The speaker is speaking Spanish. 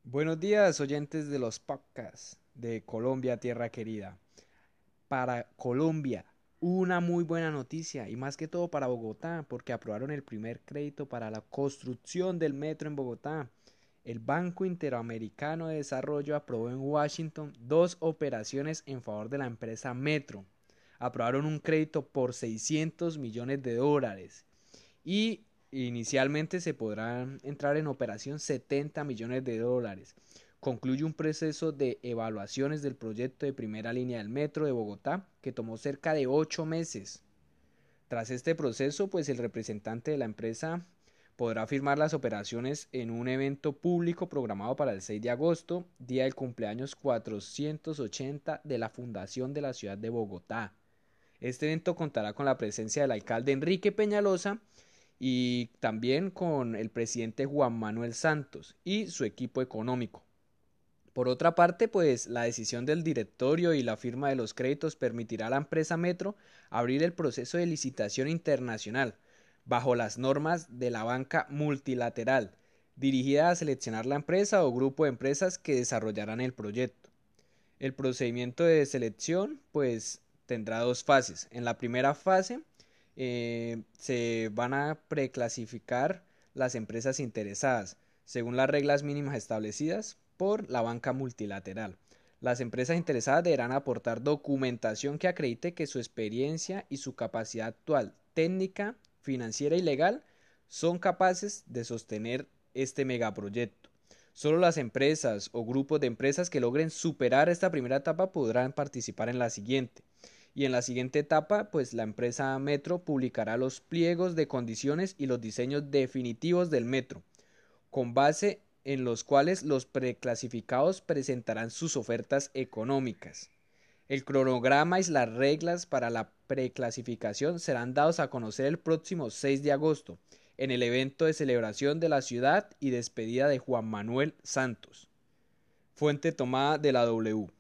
Buenos días, oyentes de los podcasts de Colombia, tierra querida. Para Colombia, una muy buena noticia y más que todo para Bogotá, porque aprobaron el primer crédito para la construcción del metro en Bogotá. El Banco Interamericano de Desarrollo aprobó en Washington dos operaciones en favor de la empresa Metro. Aprobaron un crédito por 600 millones de dólares y inicialmente se podrán entrar en operación 70 millones de dólares. Concluye un proceso de evaluaciones del proyecto de primera línea del metro de Bogotá que tomó cerca de 8 meses. Tras este proceso, pues el representante de la empresa podrá firmar las operaciones en un evento público programado para el 6 de agosto, día del cumpleaños 480 de la Fundación de la Ciudad de Bogotá. Este evento contará con la presencia del alcalde Enrique Peñalosa y también con el presidente Juan Manuel Santos y su equipo económico. Por otra parte, pues la decisión del directorio y la firma de los créditos permitirá a la empresa Metro abrir el proceso de licitación internacional bajo las normas de la banca multilateral, dirigida a seleccionar la empresa o grupo de empresas que desarrollarán el proyecto. El procedimiento de selección pues tendrá dos fases. En la primera fase se van a preclasificar las empresas interesadas según las reglas mínimas establecidas por la banca multilateral. Las empresas interesadas deberán aportar documentación que acredite que su experiencia y su capacidad actual, técnica, financiera y legal son capaces de sostener este megaproyecto. Solo las empresas o grupos de empresas que logren superar esta primera etapa podrán participar en la siguiente. Y en la siguiente etapa, pues la empresa Metro publicará los pliegos de condiciones y los diseños definitivos del metro, con base en los cuales los preclasificados presentarán sus ofertas económicas. El cronograma y las reglas para la preclasificación serán dados a conocer el próximo 6 de agosto en el evento de celebración de la ciudad y despedida de Juan Manuel Santos. Fuente tomada de la W.